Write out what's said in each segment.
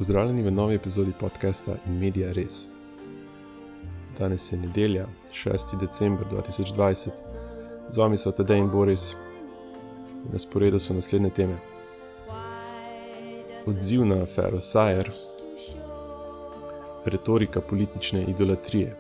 Pozdravljeni v novi epizodi podcasta In Media Res. Danes je nedelja, 6. december 2020. Z vami so Tadej in Boris. Na sporedu so naslednje teme. Odziv na afero Sajer, retorika politične idolatrije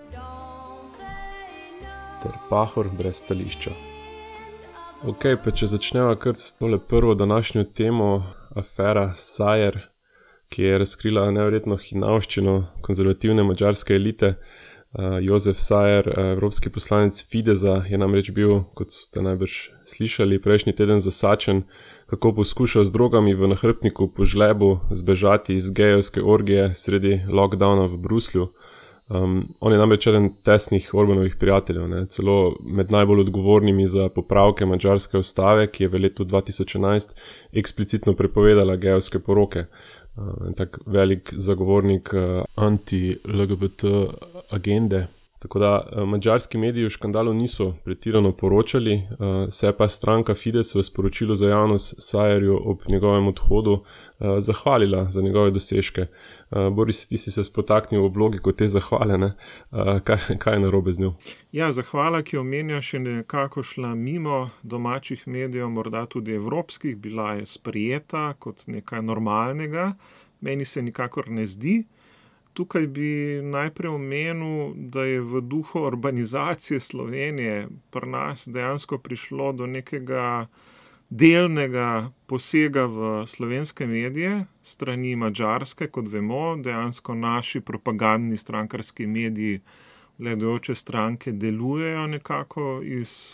ter Pahor brez stališča. Ok, pa če začneva kar s tole prvo današnjo temo, afera Sajer, ki je razkrila neverjetno hinavščino konzervativne madžarske elite. Jozef Sajer, evropski poslanec Fidesa, je namreč bil, kot ste najbrž slišali, prejšnji teden zasačen, kako poskušal z drogami v nahrbtniku po žlebu zbežati iz gejevske orgije sredi lockdowna v Bruslju. On je namreč eden tesnih Orbanovih prijateljev, celo med najbolj odgovornimi za popravke madžarske ustave, ki je v letu 2011 eksplicitno prepovedala gejevske poroke. Tak velik zagovornik anti-LGBT agende. Tako da madžarski mediji v škandalu niso pretirano poročali, se pa stranka Fides v sporočilu za javnost Sajerju ob njegovem odhodu zahvalila za njegove dosežke. Boris, ti si se spotaknil v logiko te zahvale, ne? Kaj je narobe z njo? Ja, zahvala, ki omenja, še nekako šla mimo domačih medijev, morda tudi evropskih, bila je sprejeta kot nekaj normalnega, meni se nikakor ne zdi. Tukaj bi najprej omenil, da je v duhu urbanizacije Slovenije pri nas dejansko prišlo do nekega delnega posega v slovenske medije strani Madžarske, kot vemo, dejansko naši propagandni strankarski mediji vladajoče stranke delujejo nekako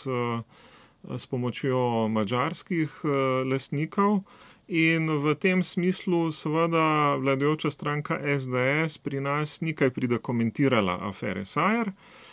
s pomočjo madžarskih lastnikov. In v tem smislu seveda vladajoča stranka SDS pri nas ni kaj prida komentirala afere Sajer,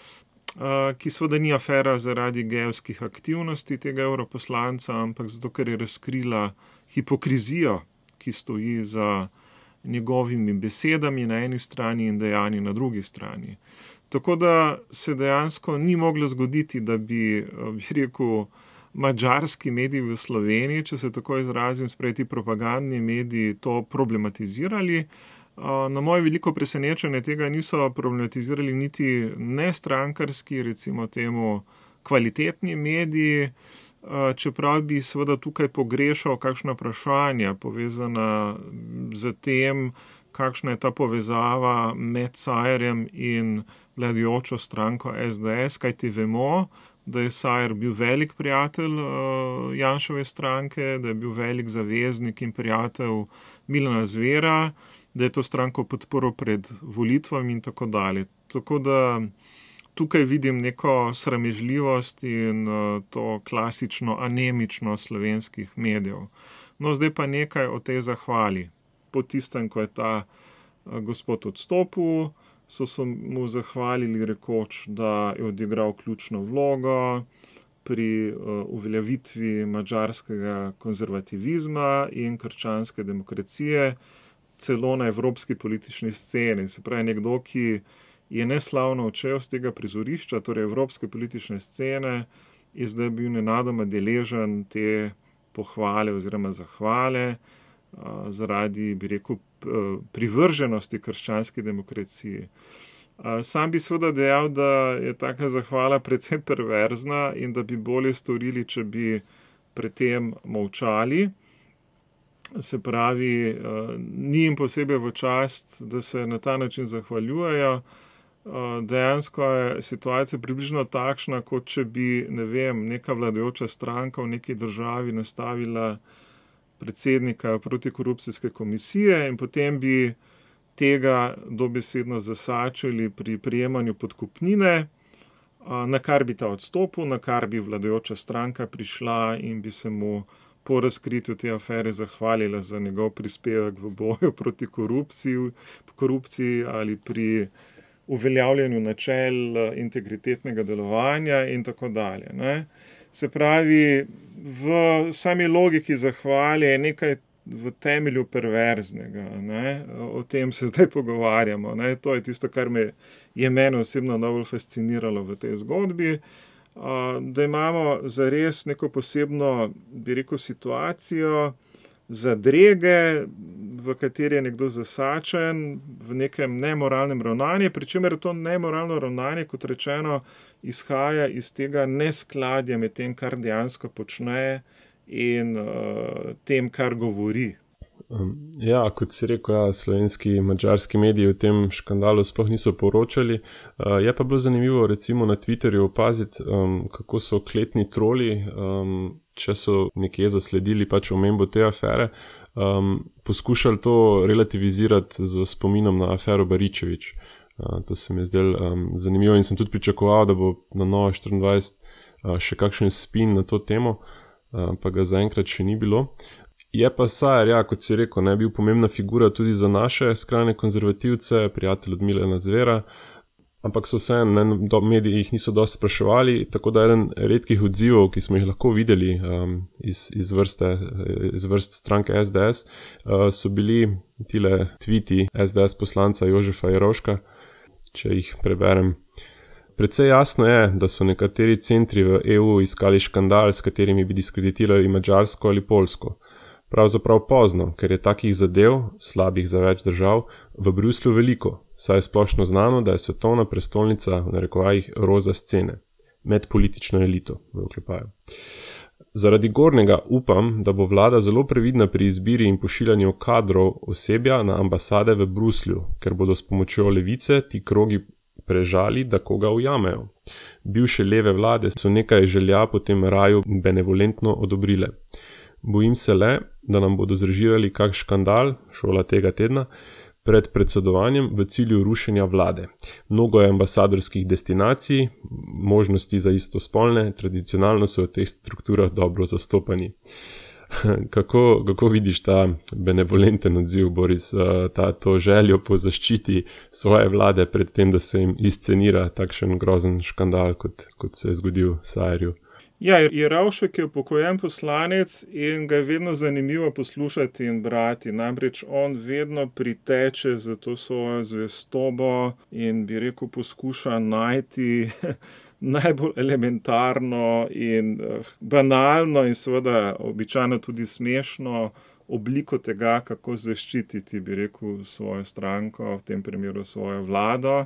ki seveda ni afera zaradi gejevskih aktivnosti tega evroposlanca, ampak zato, ker je razkrila hipokrizijo, ki stoji za njegovimi besedami na eni strani in dejanji na drugi strani. Tako da se dejansko ni moglo zgoditi, da bi rekel, madžarski mediji v Sloveniji, če se tako izrazim, sprejeti propagandni mediji to problematizirali. Na moje veliko presenečenje tega niso problematizirali niti nestrankarski, recimo temu kvalitetni mediji, čeprav bi seveda tukaj pogrešal kakšna vprašanja povezana z tem, kakšna je ta povezava med Sajerjem in vladajočo stranko SDS, kajti vemo, da je Sajer bil velik prijatelj Janševe stranke, da je bil velik zaveznik in prijatelj Milana Zvera, da je to stranko podprl pred volitvami in tako dalje. Tako da tukaj vidim neko sramežljivost in to klasično anemično slovenskih medijev. No, zdaj pa nekaj o tej zahvali. Po tistem, ko je ta gospod odstopil, so mu zahvalili rekoč, da je odigral ključno vlogo pri uveljavitvi madžarskega konzervativizma in krščanske demokracije, celo na evropski politični sceni. Se pravi, nekdo, ki je neslavno odšel z tega prizorišča, torej evropske politične scene, je zdaj bil nenadoma deležen te pohvale oziroma zahvale zaradi, bi rekel, privrženosti krščanski demokraciji. Sam bi seveda dejal, da je taka zahvala precej perverzna in da bi bolje storili, če bi pred tem molčali. Se pravi, ni jim posebej v čast, da se na ta način zahvaljujejo. Dejansko je situacija približno takšna, kot če bi, neka vladajoča stranka v neki državi nastavila predsednika protikorupcijske komisije in potem bi tega dobesedno zasačili pri prejemanju podkupnine, na kar bi ta odstopil, na kar bi vladajoča stranka prišla in bi se mu po razkritju te afere zahvalila za njegov prispevek v boju proti korupciji ali pri uveljavljanju načel integritetnega delovanja in tako dalje, ne. Se pravi, v sami logiki zahvale je nekaj v temelju perverznega, ne. O tem se zdaj pogovarjamo, ne. To je tisto, kar je mene osebno najbolj fasciniralo v tej zgodbi, da imamo zares neko posebno, bi rekel, situacijo, zadrege, v kateri je nekdo zasačen v nekem nemoralnem ravnanju, pri čemer to nemoralno ravnanje, kot rečeno, izhaja iz tega neskladja med tem, kar dejansko počne in tem, kar govori. Ja, kot si rekel, slovenski, madžarski mediji o tem škandalu sploh niso poročali. Je pa bilo zanimivo recimo na Twitterju opaziti, kako so kletni troli, če so nekje zasledili pač omembo te afere, poskušali to relativizirati z spominom na afero Baričevič. To se mi je zdelo zanimivo in sem tudi pričakoval, da bo na Nova24 še kakšen spin na to temo, pa ga zaenkrat še ni bilo. Je pa Sajer, ja, kot si rekel, ne, bil pomembna figura tudi za naše skrajne konzervativce, prijatelj od Milana Zvera, ampak so se mediji jih niso dosti spraševali, tako da eden redkih odzivov, ki smo jih lahko videli iz vrst stranke SDS, so bili tile tweeti SDS poslanca Jožefa Jerovška, če jih preberem. Precej jasno je, da so nekateri centri v EU iskali škandal, s katerimi bi diskreditirali Madžarsko ali Poljsko. Pravzaprav pozno, ker je takih zadev, slabih za več držav, v Bruslju veliko, saj je splošno znano, da je svetovna prestolnica v narekovajih roza scene, med politično elito, v oklepaju. Zaradi gornjega upam, da bo vlada zelo previdna pri izbiri in pošiljanju kadrov osebja na ambasade v Bruslju, ker bodo s pomočjo levice ti krogi prežali, da koga ujamejo. Bivše leve vlade so nekaj želja po tem raju benevolentno odobrile. Bojim se le, da nam bodo zrežirali kak škandal, šola tega tedna, pred predsedovanjem v cilju rušenja vlade. Mnogo je ambasadorskih destinacij, možnosti za istospolne, tradicionalno so v teh strukturah dobro zastopani. Kako vidiš ta benevolenten odziv, Boris, to željo po zaščiti svoje vlade pred tem, da se jim izscenira takšen grozen škandal, kot se je zgodil Sajerju? Ja, Jerovšek je upokojen poslanec in ga je vedno zanimivo poslušati in brati. Namreč on vedno priteče za to svojo zvestobo in bi rekel poskuša najti najbolj elementarno in banalno in seveda običajno tudi smešno obliko tega, kako zaščititi, bi rekel, svojo stranko, v tem primeru svojo vlado.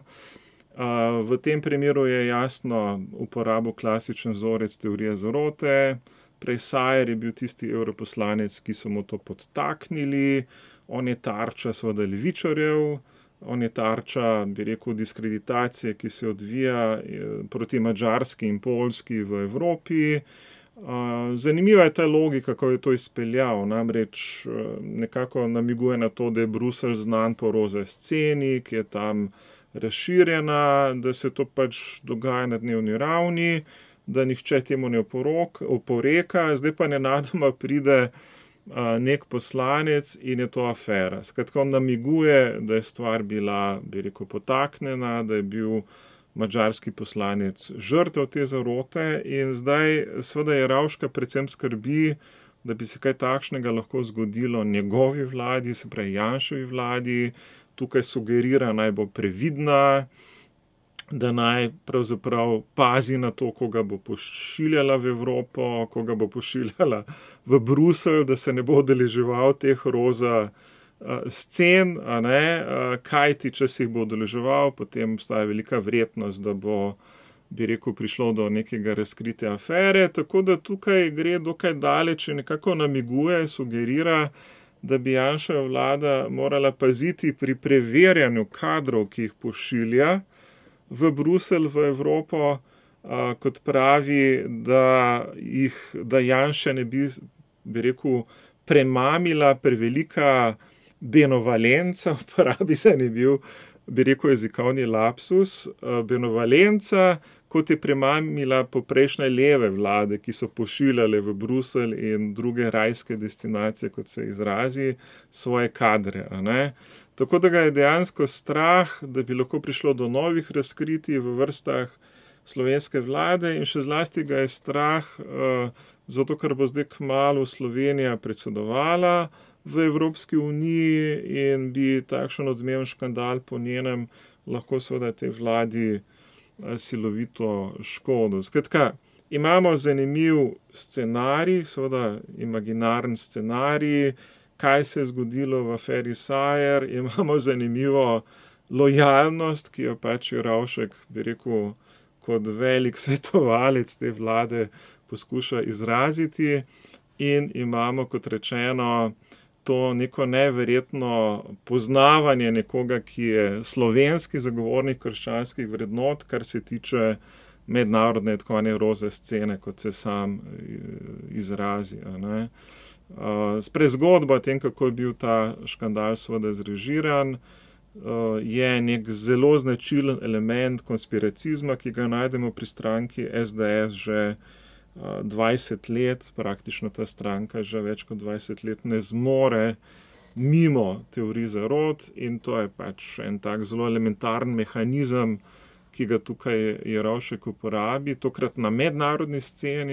V tem primeru je jasno uporabo klasičen vzorec teorije zarote. Prej Sajer je bil tisti evroposlanec, ki so mu to podtaknili. On je tarča seveda levičarjev, on je tarča, bi rekel, diskreditacije, ki se odvija proti Madžarski in Poljski v Evropi. Zanimiva je ta logika, kako je to izpeljal. Namreč nekako namiguje na to, da je Bruselj znan po roza sceni, ki je tam razširjena, da se to pač dogaja na dnevni ravni, da nihče temu ne oporeka, zdaj pa nenadoma pride nek poslanec in je to afera. Skratka, on namiguje, da je stvar bila, bi rekel, potaknjena, da je bil madžarski poslanec žrtev te zarote in zdaj seveda Jerovška predvsem skrbi, da bi se kaj takšnega lahko zgodilo njegovi vladi, se pravi Janševi vladi. Tukaj sugerira, naj bo previdna, da naj pravzaprav pazi na to, koga bo pošiljala v Evropo, koga bo pošiljala v Bruselj, da se ne bo udeleževal teh roza scen, kajti če se jih bo udeleževal, potem obstaja velika verjetnost, da bo, bi rekel, prišlo do nekega razkritja afere, tako da tukaj gre dokaj daleč in nekako namiguje, sugerira, da bi Janševa vlada morala paziti pri preverjanju kadrov, ki jih pošilja v Bruselj, v Evropo, kot pravi, da Janša ne bi rekel, premamila prevelika benevolenca, uporabi se ne bil, bi rekel, jezikovni lapsus, benevolenca, kot je premamila poprejšnje leve vlade, ki so pošiljale v Bruselj in druge rajske destinacije, kot se izrazi, svoje kadre. Tako da ga je dejansko strah, da bi lahko prišlo do novih razkritij v vrstah slovenske vlade in še zlasti ga je strah, zato ker bo zdaj kmalu Slovenija predsedovala v Evropski uniji in bi takšen odmeven škandal po njenem lahko seveda tej vladi silovito škodo. Skratka, imamo zanimiv scenarij, seveda imaginaren scenarij, kaj se je zgodilo v aferi Sajer, imamo zanimivo lojalnost, ki jo pač Jerovšek, bi rekel, kot velik svetovalec te vlade poskuša izraziti, in imamo, kot rečeno, to neko neverjetno poznavanje nekoga, ki je slovenski zagovornik krščanskih vrednot, kar se tiče mednarodne tako roze scene, kot se sam izrazi. Sprej zgodba o tem, kako je bil ta škandal seveda zrežiran, je nek zelo značilen element konspiracizma, ki ga najdemo pri stranki SDS že 20 let, praktično ta stranka že več kot 20 let ne zmore mimo teorij zarot, in to je pač en tak zelo elementarni mehanizem, ki ga tukaj Jerovšek uporabi, tokrat na mednarodni sceni,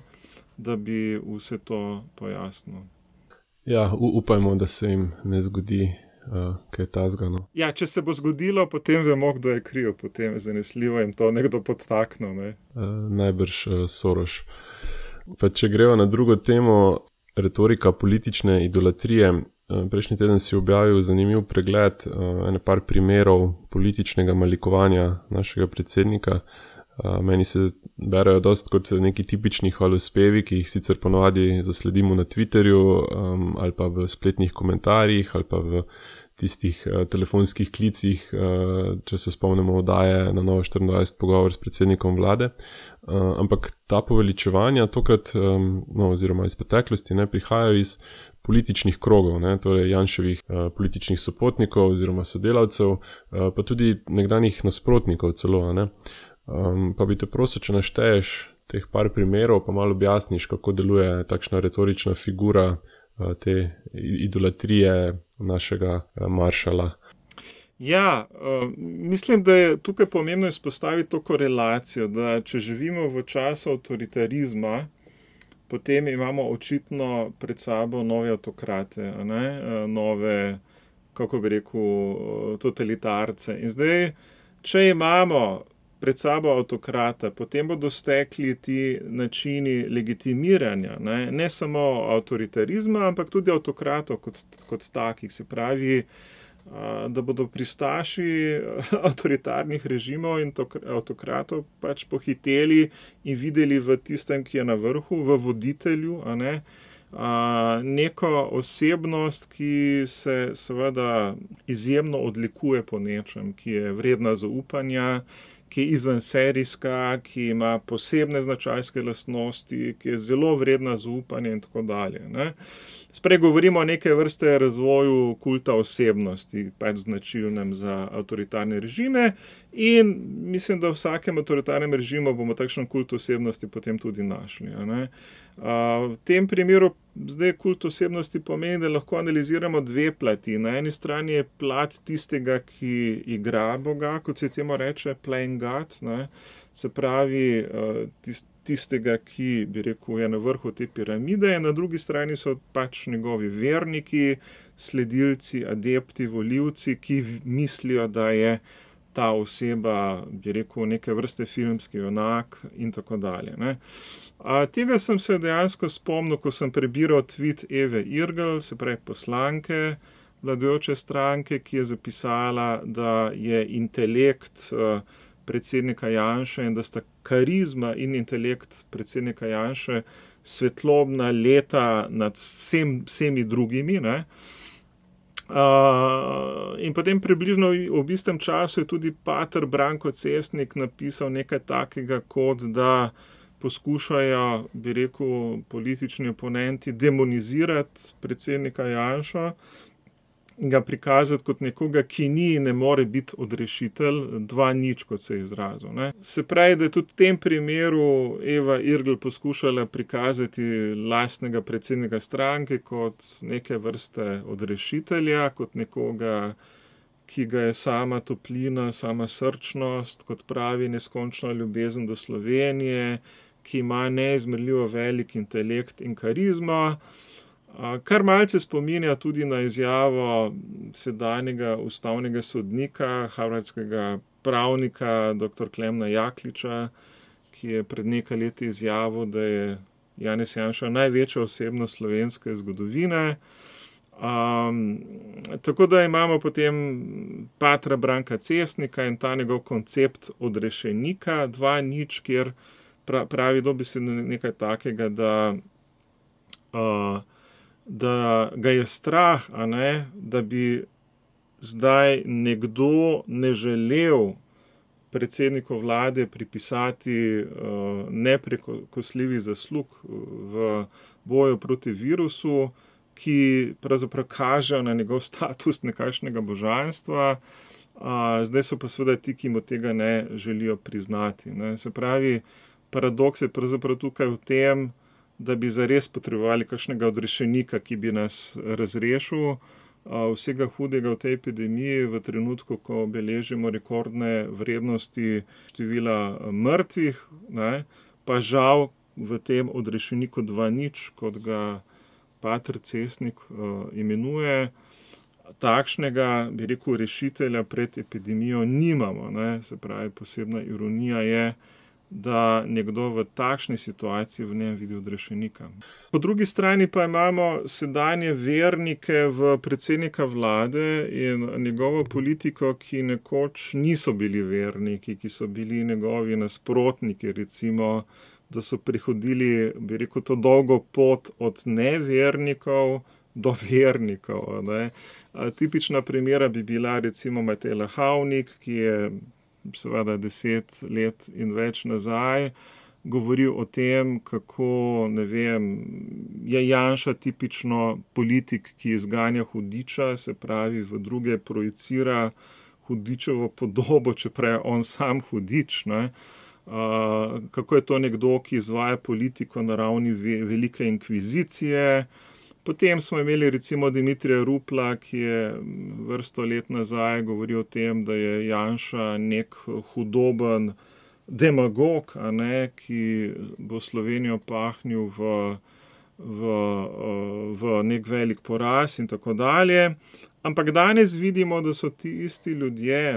da bi vse to pojasnil. Ja, upajmo, da se jim ne zgodi kaj tazga. No. Ja, če se bo zgodilo, potem vemo, kdo je kriv, potem zanesljivo jim to nekdo podtaknil. Ne? Najbrž Soros. Pa če greva na drugo temo, retorika politične idolatrije. Prejšnji teden si objavil zanimiv pregled par primerov političnega malikovanja našega predsednika. Meni se berejo dost kot neki tipični hvalospevi, ki jih sicer ponovadi zasledimo na Twitterju ali pa v spletnih komentarjih ali pa v tistih telefonskih klicih, če se spomnimo oddaje na Novo 24 pogovor s predsednikom vlade. Ampak ta poveličevanja tokrat, oziroma iz preteklosti, prihajajo iz političnih krogov, torej Janševih političnih sopotnikov oziroma sodelavcev, pa tudi nekdanjih nasprotnikov celo. Pa bi te prosil, če našteješ teh par primerov, pa malo objasniš, kako deluje takšna retorična figura te idolatrije našega maršala. Ja, mislim, da je tukaj pomembno izpostaviti to korelacijo, da če živimo v času avtoritarizma, potem imamo očitno pred sabo nove avtokrate, nove, kako bi rekel, totalitarce. In zdaj, če imamo pred sabo avtokrata, potem bodo stekli ti načini legitimiranja, ne samo avtoritarizma, ampak tudi avtokratov kot takih. Se pravi, da bodo pristaši avtoritarnih režimov in avtokratov pač pohiteli in videli v tistem, ki je na vrhu, v voditelju, neko osebnost, ki se seveda izjemno odlikuje po nečem, ki je vredna zaupanja, ki je izvenserijska, ki ima posebne značajske lastnosti, ki je zelo vredna zaupanja in tako dalje. Sprej govorimo o neke vrste razvoju kulta osebnosti, pač značilnem za avtoritarne režime, in mislim, da v vsakem avtoritarnem režimu bomo takšen kult osebnosti potem tudi našli. V tem primeru zdaj kult osebnosti pomeni, da lahko analiziramo dve plati. Na eni strani je plat tistega, ki igra Boga, kot se temu reče, playing God, se pravi tistega, ki, bi rekel, je na vrhu te piramide, in na drugi strani so pač njegovi verniki, sledilci, adepti, volivci, ki mislijo, da je ta oseba, bi rekel, neke vrste filmski junak in tako dalje. Tega sem se dejansko spomnil, ko sem prebiral tweet Eve Irgl, se pravi poslanke vladajoče stranke, ki je zapisala, da je intelekt predsednika Janše in da sta karizma in intelekt predsednika Janše svetlobna leta nad vsemi drugimi, in potem približno v istem času je tudi pater Branko Cestnik napisal nekaj takega, kot da poskušajo, bi rekel, politični oponenti demonizirati predsednika Janša in ga prikazati kot nekoga, ki ni in ne more biti odrešitelj, 2-0, kot se je izrazil. Se pravi, da je tudi v tem primeru Eva Irgl poskušala prikazati lastnega predsednika stranke kot neke vrste odrešitelja, kot nekoga, ki ga je sama toplina, sama srčnost, kot pravi neskončna ljubezen do Slovenije, ki ima neizmerljivo velik intelekt in karizmo, kar malce spominja tudi na izjavo sedanjega ustavnega sodnika, harvardskega pravnika, dr. Klemna Jakliča, ki je pred nekaj leti izjavil, da je Janez Janša največja osebnost slovenske zgodovine. Tako da imamo potem patra Branka Cesnika in ta njegov koncept odrešenika 2.0, kjer pravi dobesedno nekaj takega, da ga je strah, da bi zdaj nekdo ne želel predsedniku vlade pripisati neprekosljivih zaslug v boju proti virusu, ki pravzaprav kažejo na njegov status nekakšnega božanstva, zdaj so pa seveda ti, ki mu tega ne želijo priznati. Se pravi, paradoks je pravzaprav tukaj v tem, da bi zares potrebovali kakšnega odrešenika, ki bi nas razrešil vsega hudega v tej epidemiji v trenutku, ko beležimo rekordne vrednosti števila mrtvih, pa žal v tem odrešeniku 2.0, kot ga pater Cesnik imenuje, takšnega, bi rekel, rešitelja pred epidemijo nimamo. Se pravi, posebna ironija je, da nekdo v takšni situaciji v njem vidi odrešenika. Po drugi strani pa imamo sedanje vernike v predsednika vlade in njegovo politiko, ki nekoč niso bili verniki, ki so bili njegovi nasprotniki, recimo, da so prihodili, bi rekel, to dolgo pot od nevernikov do vernikov. Tipična primera bi bila recimo Matej Lahavnik, ki je seveda 10 let in več nazaj govoril o tem, kako, je Janša tipično politik, ki izganja hudiča, se pravi v druge projicira hudičevo podobo, čeprav je on sam hudič, kako je to nekdo, ki izvaja politiko na ravni velike inkvizicije. Potem smo imeli recimo Dimitrija Rupla, ki je vrsto let nazaj govoril o tem, da je Janša nek hudoben demagog, ki bo Slovenijo pahnil v nek velik poraz in tako dalje. Ampak danes vidimo, da so ti isti ljudje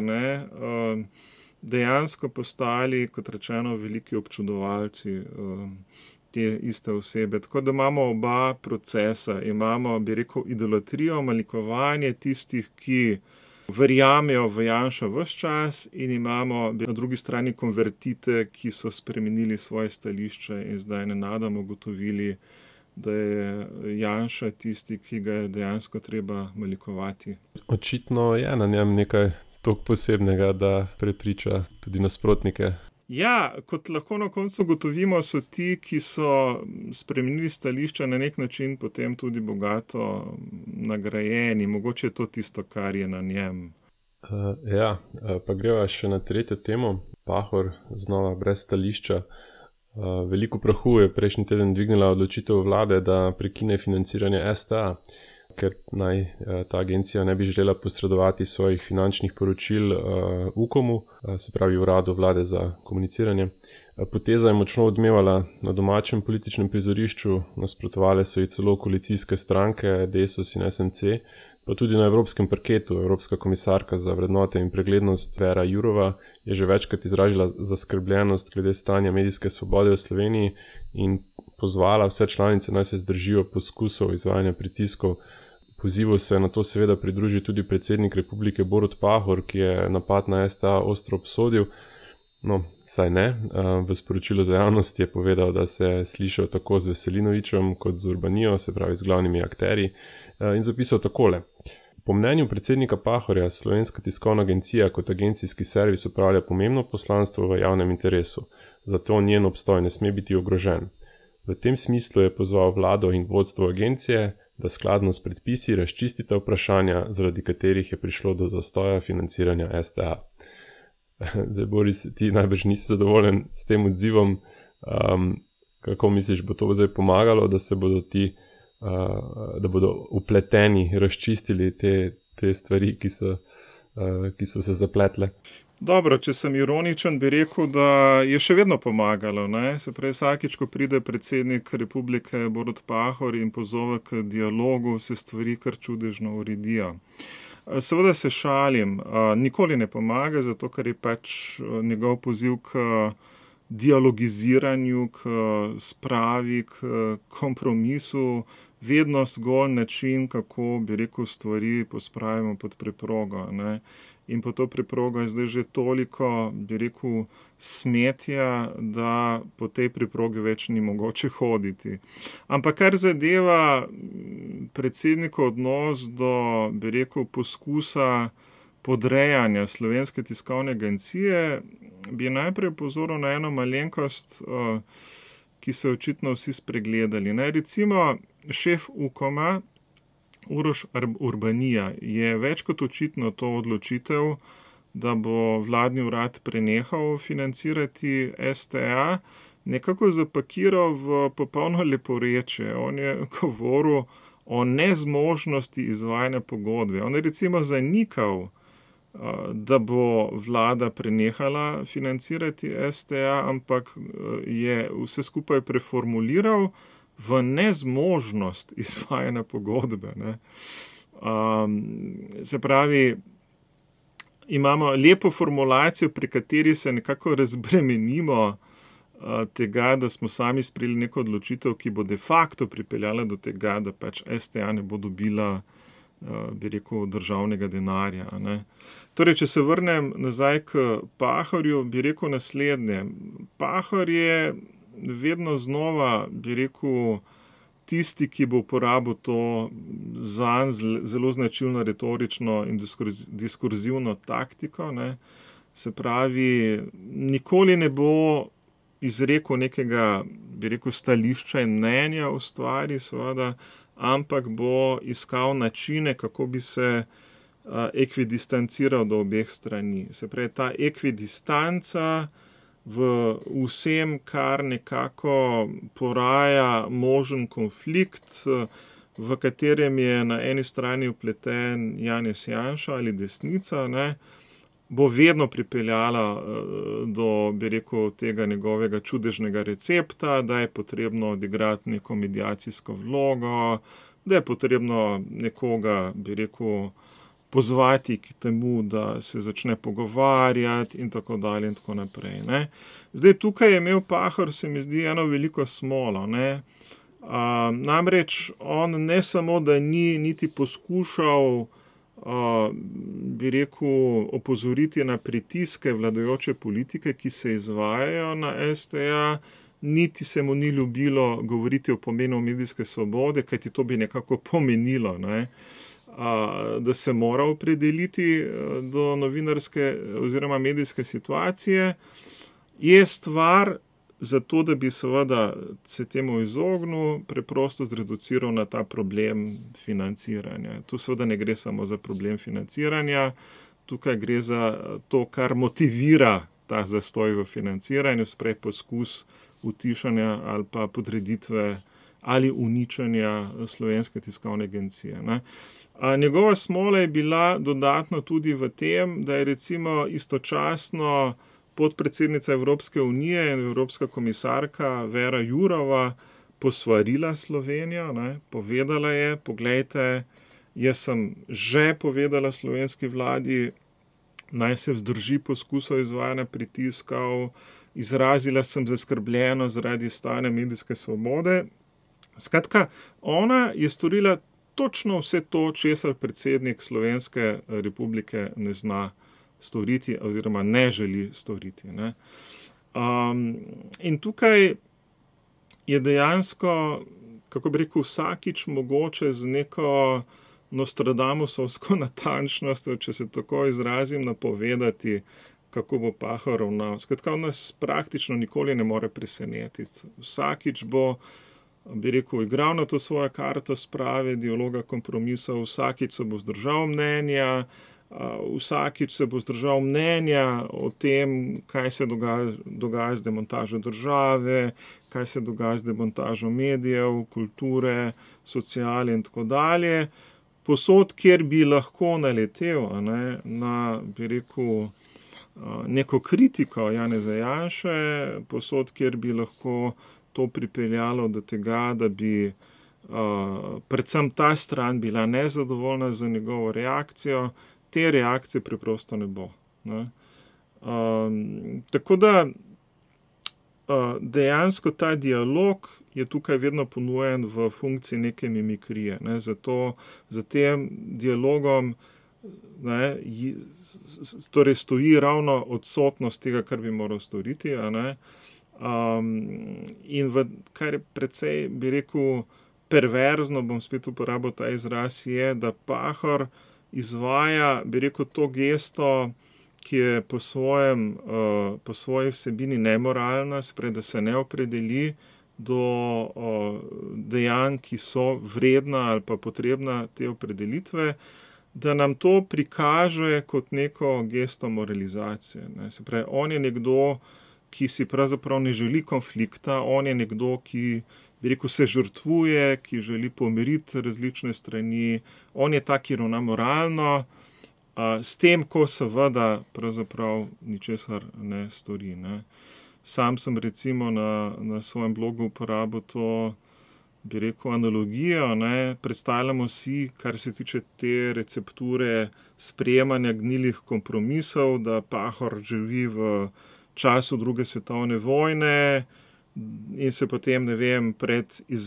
dejansko postali, kot rečeno, veliki občudovalci te iste osebe. Tako da imamo oba procesa. Imamo, bi rekel, idolatrijo, malikovanje tistih, ki verjamejo v Janša ves čas, in imamo na drugi strani konvertite, ki so spremenili svoje stališče in zdaj nenadoma ugotovili, da je Janša tisti, ki ga je dejansko treba malikovati. Očitno je na njem nekaj toliko posebnega, da prepriča tudi nasprotnike. Ja, kot lahko na koncu ugotovimo, so ti, ki so spremenili stališča, na nek način potem tudi bogato nagrajeni. Mogoče je to tisto, kar je na njem. Pa greva še na tretjo temo. Pahor, znova brez stališča. Veliko prahu je prejšnji teden dvignila odločitev vlade, da prekine financiranje STA, ker naj ta agencija ne bi želela posredovati svojih finančnih poročil Ukomu, se pravi Uradu vlade za komuniciranje. Poteza je močno odmevala na domačem političnem prizorišču, nasprotovale so ji celo koalicijske stranke Desus in SMC, pa tudi na evropskem parketu. Evropska komisarka za vrednote in preglednost Vera Jourova je že večkrat izražila zaskrbljenost glede stanja medijske svobode v Sloveniji in pozvala vse članice, naj se zdržijo poskusov izvajanja pritiskov. Pozivu se na to seveda pridruži tudi predsednik republike Borut Pahor, ki je napad na STA ostro obsodil. No, saj ne. V sporočilu za javnost je povedal, da se slišal tako z Veselinovičem kot z Urbanijo, se pravi z glavnimi akterji, in zapisal takole. Po mnenju predsednika Pahorja Slovenska tiskovna agencija kot agencijski servis upravlja pomembno poslanstvo v javnem interesu, zato njen obstoj ne sme biti ogrožen. V tem smislu je pozval vlado in vodstvo agencije, da skladno s predpisi razčistita vprašanja, zaradi katerih je prišlo do zastoja financiranja STA. Zdaj, Boris, ti najbrž nisi zadovoljen s tem odzivom. Kako misliš, bo to zdaj pomagalo, da se bodo da bodo vpleteni razčistili te stvari, ki so se zapletle? Dobro, če sem ironičen, bi rekel, da je še vedno pomagalo. Se pravi, vsakič, ko pride predsednik republike Borut Pahor in pozove k dialogu, se stvari kar čudežno uredijo. Seveda se šalim, nikoli ne pomaga, zato ker je pač njegov poziv k dialogiziranju, k spravi, k kompromisu vedno zgolj način, kako, bi rekel, stvari pospravimo pod preprogo, ne. In po to preprogo je zdaj že toliko, bi rekel, smetja, da po tej preprogi več ni mogoče hoditi. Ampak kar zadeva predsednikov odnos do, bi rekel, poskusa podrejanja Slovenske tiskovne agencije, bi najprej opozoril na eno malenkost, ki so očitno vsi spregledali. Ne, recimo, šef Ukoma, Uroš Urbanija, je več kot očitno to odločitev, da bo vladni urad prenehal financirati STA, nekako zapakiral v popolno leporečje. On je govoril o nezmožnosti izvajanja pogodbe. On je recimo zanikal, da bo vlada prenehala financirati STA, ampak je vse skupaj preformuliral v nezmožnost izvajanja pogodbe. Ne. Se pravi, imamo lepo formulacijo, pri kateri se nekako razbremenimo tega, da smo sami sprejeli neko odločitev, ki bo de facto pripeljala do tega, da pač STA ne bo dobila, bi rekel, državnega denarja. Ne. Torej, če se vrnem nazaj k Pahorju, bi rekel naslednje. Pahor je vedno znova, bi rekel, tisti, ki bo uporabil to zanj zelo značilno retorično in diskurzivno taktiko. Ne. Se pravi, nikoli ne bo izrekel nekega, bi rekel, stališča in mnenja o stvari, seveda, ampak bo iskal načine, kako bi se ekvidistanciral do obeh strani. Se pravi, ta ekvidistanca v vsem, kar nekako poraja možen konflikt, v katerem je na eni strani vpleten Janez Janša ali desnica, ne, bo vedno pripeljala do, bi rekel, tega njegovega čudežnega recepta, da je potrebno odigrati neko mediacijsko vlogo, da je potrebno nekoga, bi rekel, pozvati k temu, da se začne pogovarjati in tako dalje in tako naprej. Ne. Zdaj, tukaj je imel Pahor, se mi zdi, eno veliko smolo. Ne. Namreč on ne samo, da ni niti poskušal, bi rekel, opozoriti na pritiske vladajoče politike, ki se izvajajo na STA, niti se mu ni ljubilo govoriti o pomenu medijske svobode, kajti to bi nekako pomenilo, ne, da se mora opredeliti do novinarske oziroma medijske situacije, je stvar zato, da bi seveda se temu izognil, preprosto zreduciral na ta problem financiranja. Tu seveda ne gre samo za problem financiranja, tukaj gre za to, kar motivira ta zastoj v financiranju, sprej poskus utišanja ali pa podreditve ali uničenja Slovenske tiskovne agencije. Ne. Njegova smola je bila dodatno tudi v tem, da je recimo istočasno podpredsednica Evropske unije in evropska komisarka Vera Jourova posvarila Slovenijo, ne, povedala je, poglejte, jaz sem že povedala slovenski vladi, naj se vzdrži poskusov izvajanja pritiskov, izrazila sem zaskrbljenost zaradi stanja medijske svobode. Skratka, ona je storila točno vse to, česar predsednik Slovenske republike ne zna storiti oziroma ne želi storiti. Ne. In tukaj je dejansko, kako bi rekel, vsakič mogoče z neko Nostradamusovsko natančnostjo, če se tako izrazim, napovedati, kako bo Pahor ravnal. Skratka, on nas praktično nikoli ne more presenetiti. Vsakič bo, bi rekel, igral na to svojo karto sprave, dialoga, kompromisov, vsakič se bo vzdržal mnenja, vsakič se bo vzdržal mnenja o tem, kaj se dogaja z demontažo države, kaj se dogaja z demontažo medijev, kulture, sociale in tako dalje. Posod, kjer bi lahko naletel, ne, na, bi rekel, neko kritiko Janeza Janše, posod, kjer bi lahko to pripeljalo do tega, da bi predvsem ta stran bila nezadovoljna za njegovo reakcijo, te reakcije preprosto ne bo. Ne. Tako da dejansko ta dialog je tukaj vedno ponujen v funkciji neke mimikrije. Ne? Zato za tem dialogom torej stoji ravno odsotnost tega, kar bi moral storiti. A ne? In kar je precej, bi rekel, perverzno, bom spet uporabil ta izraz, je, da Pahor izvaja, bi rekel, to gesto, ki je po svoji vsebini nemoralna, da se ne opredeli do dejanj, ki so vredna ali pa potrebna te opredelitve, da nam to prikaže kot neko gesto moralizacije. Ne. Se pravi, on je nekdo, ki si pravzaprav ne želi konflikta, on je nekdo, ki, bi rekel, se žrtvuje, ki želi pomiriti različne strani, on je ta, ki ravna moralno, s tem, ko seveda pravzaprav ničesar ne stori. Ne. Sam sem recimo na svojem blogu uporabil to, bi rekel, analogijo. Ne. Predstavljamo si, kar se tiče te recepture sprejemanja gnilih kompromisov, da Pahor živi v času druge svetovne vojne in se potem, ne vem, pred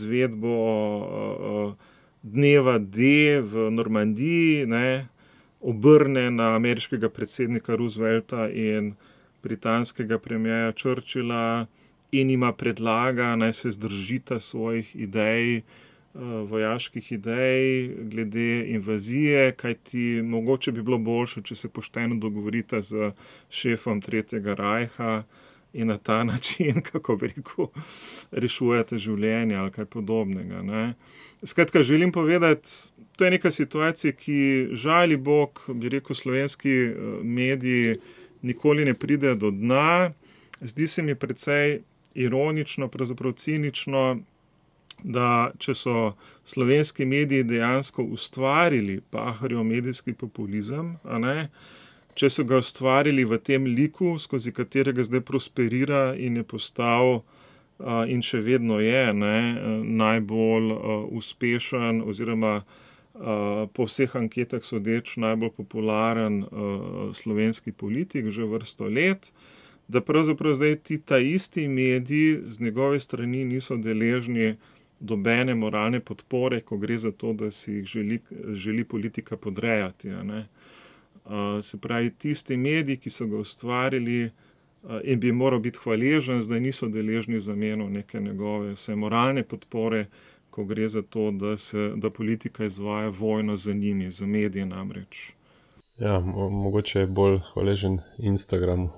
izvedbo dneva D v Normandiji, ne, obrne na ameriškega predsednika Roosevelta in britanskega premierja Churchilla in jima predlaga, naj se zdržita svojih idej, vojaških idej glede invazije, kajti mogoče bi bilo boljše, če se pošteno dogovorita z šefom Tretjega rajha in na ta način, kako bi rekel, rešujete življenje ali kaj podobnega. Ne. Skratka, želim povedati, to je neka situacija, ki žali Bog, bi rekel, slovenski mediji nikoli ne pride do dna. Zdi se mi precej ironično, pravzaprav cinično, da če so slovenski mediji dejansko ustvarili Pahorjev medijski populizem, a ne, če so ga ustvarili v tem liku, skozi katerega zdaj prosperira in je postal in še vedno je, ne, najbolj uspešen oziroma po vseh anketah sodeč najbolj popularen slovenski politik že vrsto let, da pravzaprav zdaj ta isti mediji z njegove strani niso deležni dobene moralne podpore, ko gre za to, da si jih želi politika podrejati. Ne. Se pravi, tisti mediji, ki so ga ustvarili in bi moral biti hvaležen, zdaj niso deležni zamenov neke njegove vse moralne podpore, ko gre za to, da politika izvaja vojno za njimi, za medije namreč. Ja, mogoče je bolj hvaležen Instagramu.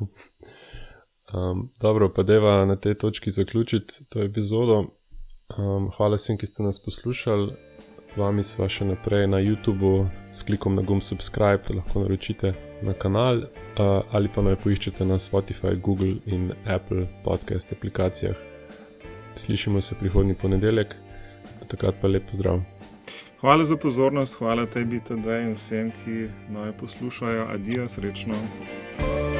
Dobro, pa deva na tej točki zaključiti to epizodo. Hvala vsem, ki ste nas poslušali. Z vami sva še naprej na YouTubeu s klikom na gumb subscribe, da lahko naročite na kanal ali pa naj poiščete na Spotify, Google in Apple podcast aplikacijah. Slišimo se prihodnji ponedeljek, do takrat pa lep pozdrav. Hvala za pozornost, hvala tebi Tadej in vsem, ki naj poslušajo. Adijo, srečno.